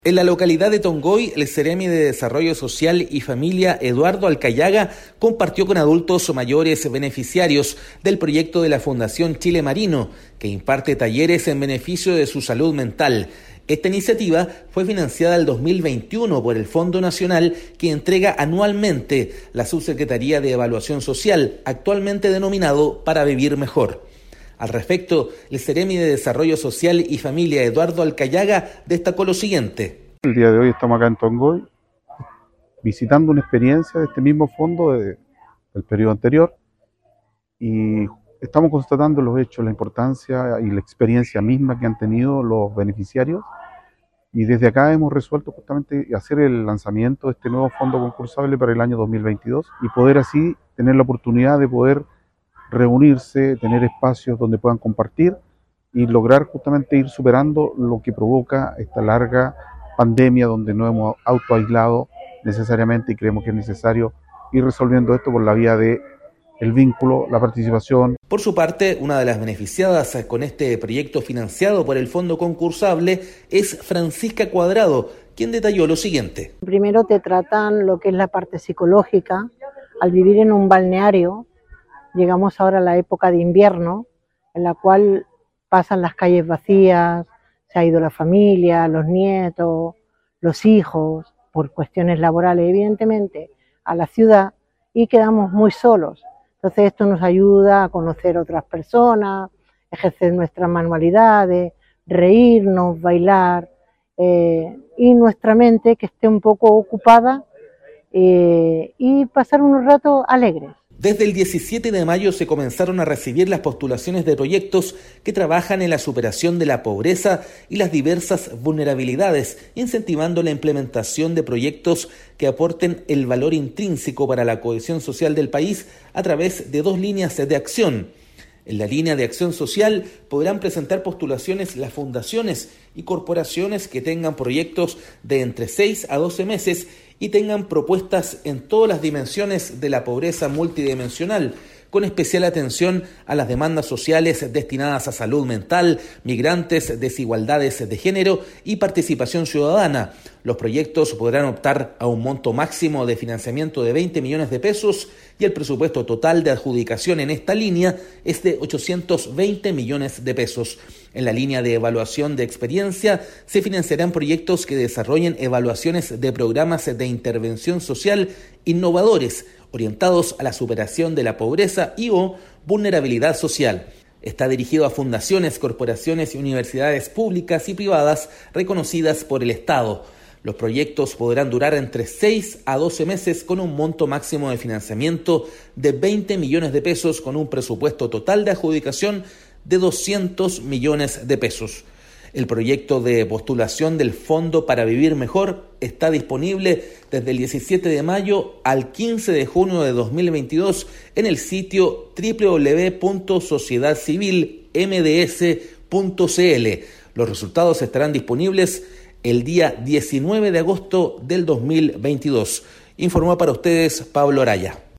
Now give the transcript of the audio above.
En la localidad de Tongoy, el Ceremi de Desarrollo Social y Familia, Eduardo Alcayaga, compartió con adultos mayores beneficiarios del proyecto de la Fundación Chile Marino, que imparte talleres en beneficio de su salud mental. Esta iniciativa fue financiada el 2021 por el Fondo Nacional que entrega anualmente la Subsecretaría de Evaluación Social, actualmente denominado Para Vivir Mejor. Al respecto, el Ceremi de Desarrollo Social y Familia, Eduardo Alcayaga, destacó lo siguiente. El día de hoy estamos acá en Tongoy, visitando una experiencia de este mismo fondo del periodo anterior, y estamos constatando los hechos, la importancia y la experiencia misma que han tenido los beneficiarios, y desde acá hemos resuelto justamente hacer el lanzamiento de este nuevo fondo concursable para el año 2022 y poder así tener la oportunidad de poder reunirse, tener espacios donde puedan compartir y lograr justamente ir superando lo que provoca esta larga pandemia donde nos hemos autoaislado necesariamente, y creemos que es necesario ir resolviendo esto por la vía de el vínculo, la participación. Por su parte, una de las beneficiadas con este proyecto financiado por el fondo concursable es Francisca Cuadrado, quien detalló lo siguiente. Primero te tratan lo que es la parte psicológica. Al vivir en un balneario, llegamos ahora a la época de invierno, en la cual pasan las calles vacías, se ha ido la familia, los nietos, los hijos, por cuestiones laborales evidentemente, a la ciudad, y quedamos muy solos. Entonces esto nos ayuda a conocer otras personas, ejercer nuestras manualidades, reírnos, bailar, y nuestra mente que esté un poco ocupada y pasar unos ratos alegres. Desde el 17 de mayo se comenzaron a recibir las postulaciones de proyectos que trabajan en la superación de la pobreza y las diversas vulnerabilidades, incentivando la implementación de proyectos que aporten el valor intrínseco para la cohesión social del país a través de dos líneas de acción. En la línea de acción social podrán presentar postulaciones las fundaciones y corporaciones que tengan proyectos de entre 6 a 12 meses y tengan propuestas en todas las dimensiones de la pobreza multidimensional, con especial atención a las demandas sociales destinadas a salud mental, migrantes, desigualdades de género y participación ciudadana. Los proyectos podrán optar a un monto máximo de financiamiento de 20 millones de pesos y el presupuesto total de adjudicación en esta línea es de 820 millones de pesos. En la línea de evaluación de experiencia se financiarán proyectos que desarrollen evaluaciones de programas de intervención social innovadores, orientados a la superación de la pobreza y o vulnerabilidad social. Está dirigido a fundaciones, corporaciones y universidades públicas y privadas reconocidas por el Estado. Los proyectos podrán durar entre 6 a 12 meses con un monto máximo de financiamiento de 20 millones de pesos con un presupuesto total de adjudicación de 200 millones de pesos. El proyecto de postulación del Fondo Para Vivir Mejor está disponible desde el 17 de mayo al 15 de junio de 2022 en el sitio www.sociedadcivilmds.cl. Los resultados estarán disponibles el día 19 de agosto del 2022. Informó para ustedes Pablo Araya.